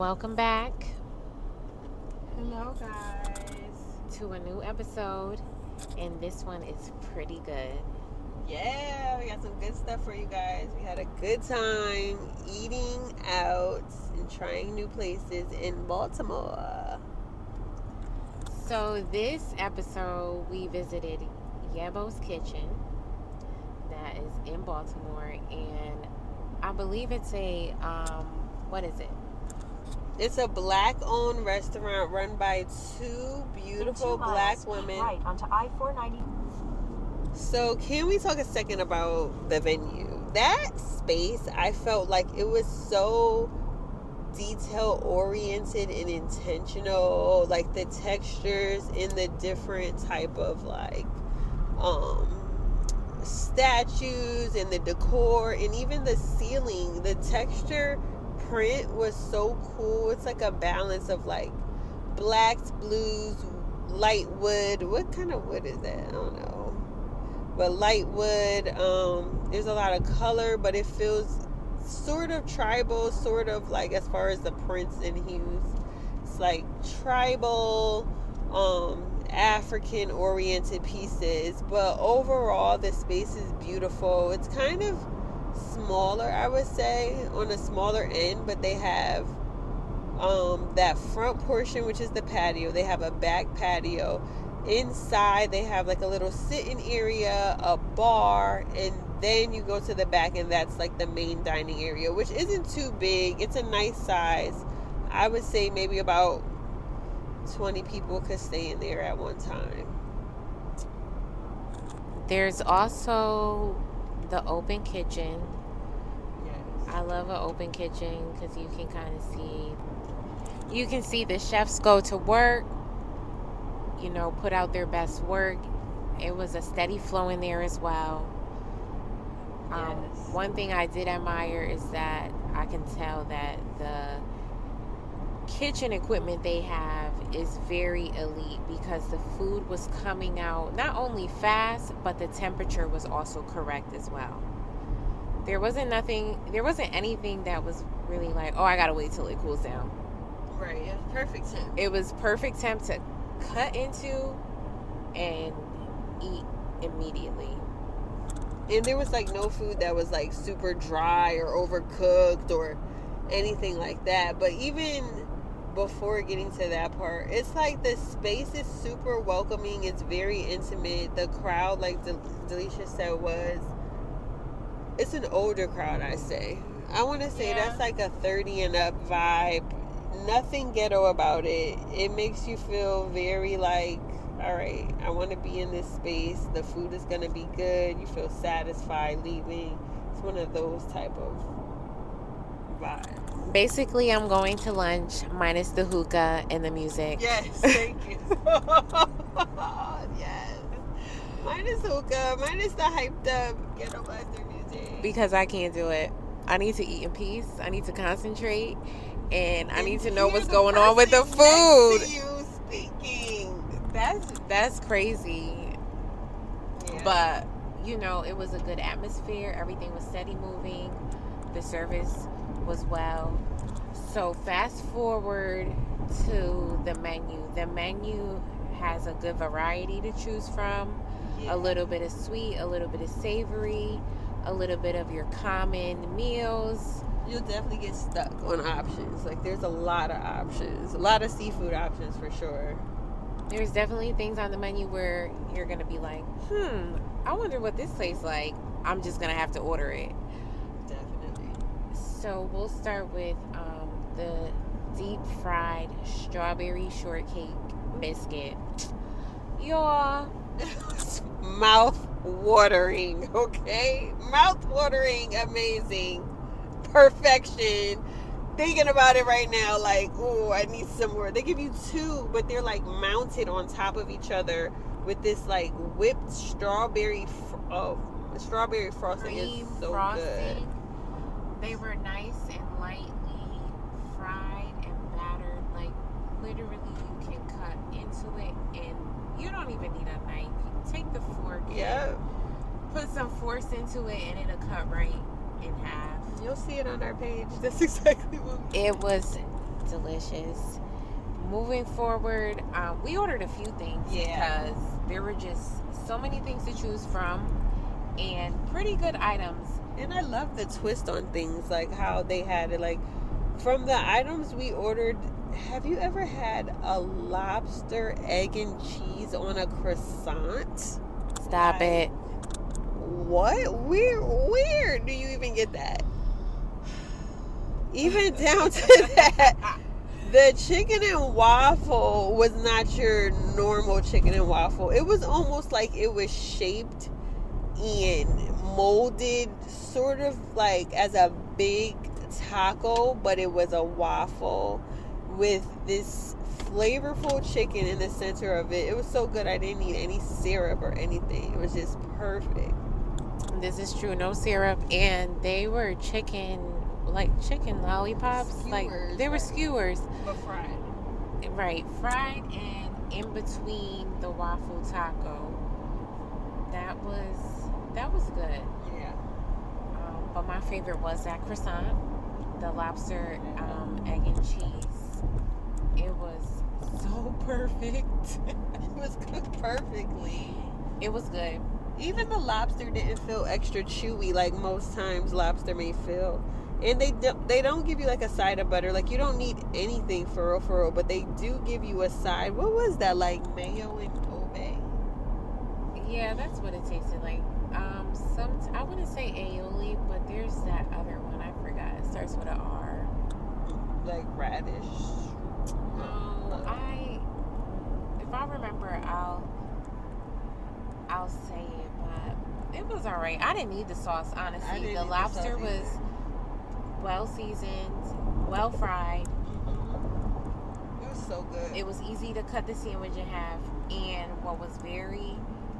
Welcome back Hello, guys. to a new episode, and this one is pretty good. Yeah, we got some good stuff for you guys. We had a good time eating out and trying new places in Baltimore. So, this episode, we visited Yebo's Kitchen, that is in Baltimore, and I believe it's what is it? It's a black-owned restaurant run by two beautiful black women. Right onto I-490. So, can we talk a second about the venue? That space, I felt like it was so detail oriented and intentional. Like the textures in the different type of statues and the decor and even the ceiling, the texture print was so cool. It's like a balance of like blacks, blues, light wood. What kind of wood is that? I don't know. But light wood, there's a lot of color, but it feels sort of tribal, sort of like as far as the prints and hues. It's like tribal, African oriented pieces, but overall the space is beautiful. It's kind of smaller, I would say, on the smaller end, but they have that front portion, which is the patio. They have a back patio. Inside they have like a little sitting area, a bar, and then you go to the back and that's like the main dining area, which isn't too big. It's a nice size. I would say maybe about 20 people could stay in there at one time. There's also the open kitchen. Yes. I love an open kitchen because you can kind of see the chefs go to work, put out their best work. It was a steady flow in there as well. Yes. One thing I did admire is that I can tell that the kitchen equipment they have is very elite because the food was coming out not only fast, but the temperature was also correct as well. There wasn't anything that was really like, oh, I gotta wait till it cools down. Right, yeah, perfect temp. It was perfect temp to cut into and eat immediately. And there was like no food that was like super dry or overcooked or anything like that. But even before getting to that part, it's like the space is super welcoming. It's very intimate. The crowd, like Delisha said, it's an older crowd, I say. I want to say that's like a 30 and up vibe. Nothing ghetto about it. It makes you feel very like, all right, I want to be in this space. The food is going to be good. You feel satisfied leaving. It's one of those type of vibes. Basically, I'm going to lunch minus the hookah and the music. Yes, thank you. Yes. Minus hookah, minus the hyped up ghetto blaster music. Because I can't do it. I need to eat in peace. I need to concentrate. And I need to know what's going on with the food. Next to you speaking. That's crazy. Yeah. But, it was a good atmosphere. Everything was steady moving. The service was well. So fast forward to the menu. The menu has a good variety to choose from. Yeah. A little bit of sweet, a little bit of savory, a little bit of your common meals. You'll definitely get stuck on options. Like, there's a lot of options. A lot of seafood options for sure. There's definitely things on the menu where you're going to be like, I wonder what this tastes like. I'm just going to have to order it. Definitely. So we'll start with the deep fried strawberry shortcake biscuit. Y'all. Mouth watering, okay? Mouth watering, amazing. Perfection. Thinking about it right now, like, oh, I need some more. They give you two, but they're like mounted on top of each other with this like whipped strawberry frosting. Is so frosting. good. They were nice and lightly fried and battered. Like, literally, you can cut into it, and you don't even need a knife. You take the fork. Yeah. Put some force into it, and it'll cut right in half. You'll see it on our page. That's exactly what we It was delicious. Moving forward, we ordered a few things because there were just so many things to choose from and pretty good items. And I love the twist on things, like how they had it. Like, from the items we ordered, have you ever had a lobster, egg, and cheese on a croissant? Stop it. What? Where do you even get that? Even down to that. The chicken and waffle was not your normal chicken and waffle. It was almost like it was shaped and molded sort of like as a big taco, but it was a waffle with this flavorful chicken in the center of it. It was so good. I didn't need any syrup or anything. It was just perfect. This is true. No syrup. And they were chicken lollipops. Skewers, like they were skewers. But fried. Right. Fried and in between the waffle taco. That was good. Yeah. But my favorite was that croissant. The lobster, egg and cheese. It was so perfect. It was cooked perfectly. It was good. Even the lobster didn't feel extra chewy like most times lobster may feel. And they don't give you like a side of butter. Like, you don't need anything for real, but they do give you a side. What was that? Like mayo and Obe? Yeah, that's what it tasted like. I wouldn't say aioli, but there's that other one. I forgot. It starts with an R. Like radish. No, if I remember, I'll say it, but it was alright. I didn't need the sauce, honestly. The lobster was well seasoned, well fried. It was so good. It was easy to cut the sandwich in half, and what was very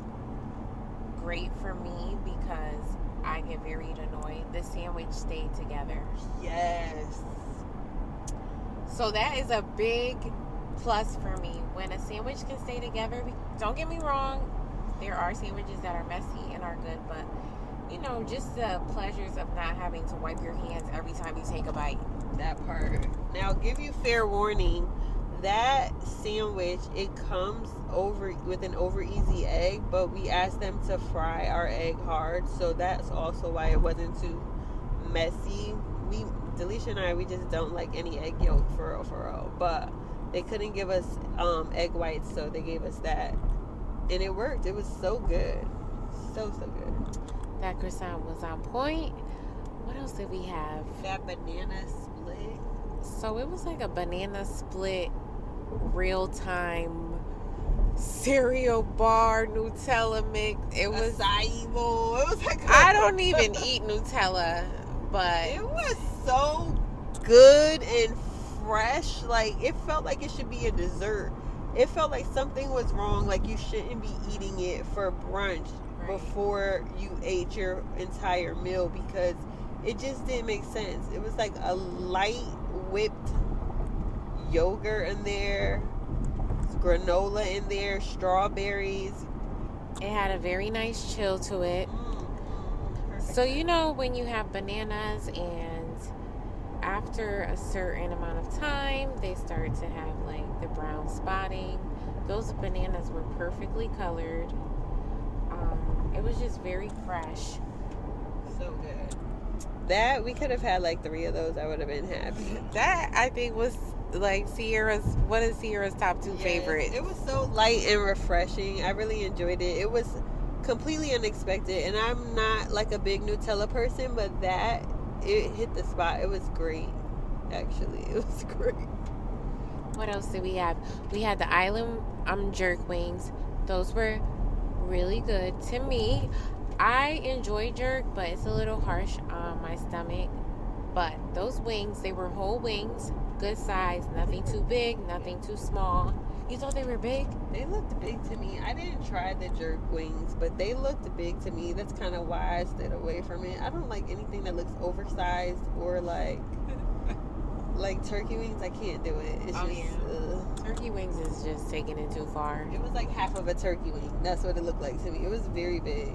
great for me, because I get very annoyed, the sandwich stayed together. Yes. So that is a big plus for me. When a sandwich can stay together, don't get me wrong, there are sandwiches that are messy and are good, but just the pleasures of not having to wipe your hands every time you take a bite. That part. Now, give you fair warning, that sandwich, it comes over with an over easy egg, but we asked them to fry our egg hard, so that's also why it wasn't too messy. Delisha and I, we just don't like any egg yolk for real. But they couldn't give us egg whites, so they gave us that, and it worked. It was so good, so good. That croissant was on point. What else did we have? That banana split. So it was like a banana split, real time cereal bar Nutella mix. It was acai bowl. It was like I don't even eat Nutella, but it was so good and fresh. Like, it felt like it should be a dessert. It felt like something was wrong. Like, you shouldn't be eating it for brunch before you ate your entire meal, because it just didn't make sense. It was like a light whipped yogurt in there, granola in there, strawberries. It had a very nice chill to it. So when you have bananas, and after a certain amount of time they start to have like the brown spotting, those bananas were perfectly colored. It was just very fresh. So good. That, we could have had like 3 of those. I would have been happy. That, I think, was like one of Sierra's top 2 favorites. It was so light and refreshing. I really enjoyed it. It was completely unexpected, and I'm not like a big Nutella person, but it hit the spot. It was great. Actually, it was great. What else did we have? We had the Island jerk wings. Those were really good to me. I enjoy jerk, but it's a little harsh on my stomach. But those wings, they were whole wings, good size, nothing too big, nothing too small. You thought they were big? They looked big to me. I didn't try the jerk wings, but they looked big to me. That's kind of why I stayed away from it. I don't like anything that looks oversized or like turkey wings. I can't do it. It's Turkey wings is just taking it too far. It was like half of a turkey wing. That's what it looked like to me. It was very big.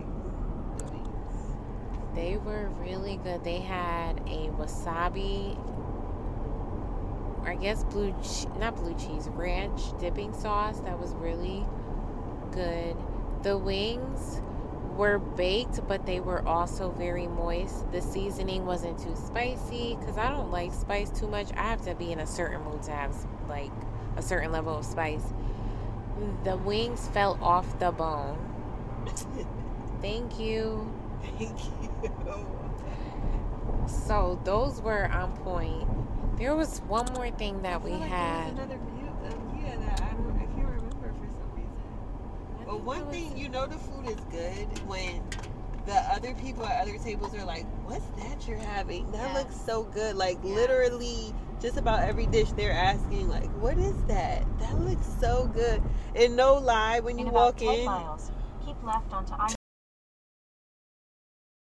They were really good. They had a wasabi I guess not blue cheese, ranch dipping sauce that was really good. The wings were baked, but they were also very moist. The seasoning wasn't too spicy because I don't like spice too much. I have to be in a certain mood to have like a certain level of spice. The wings fell off the bone. Thank you. Thank you. So those were on point. There was one more thing that we had. There was another meal that I can't remember for some reason. But one thing, you know, the food is good when the other people at other tables are like, "What's that you're having? That looks so good!" Like literally, just about every dish they're asking, like, "What is that? That looks so good." And no lie, when you walk in, miles, keep left onto I-95